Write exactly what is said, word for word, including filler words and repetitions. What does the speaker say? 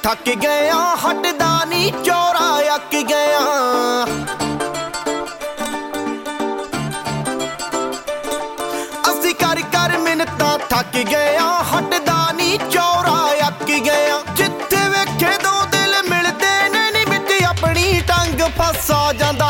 थक गया हटदा नी चौरा अक गया असी कर कर मिन्नतां थक गया हटदा नी चौरा अक गया जिथे वेखे दो दिल मिलदे ने नी विच अपनी टंग फसा जांदा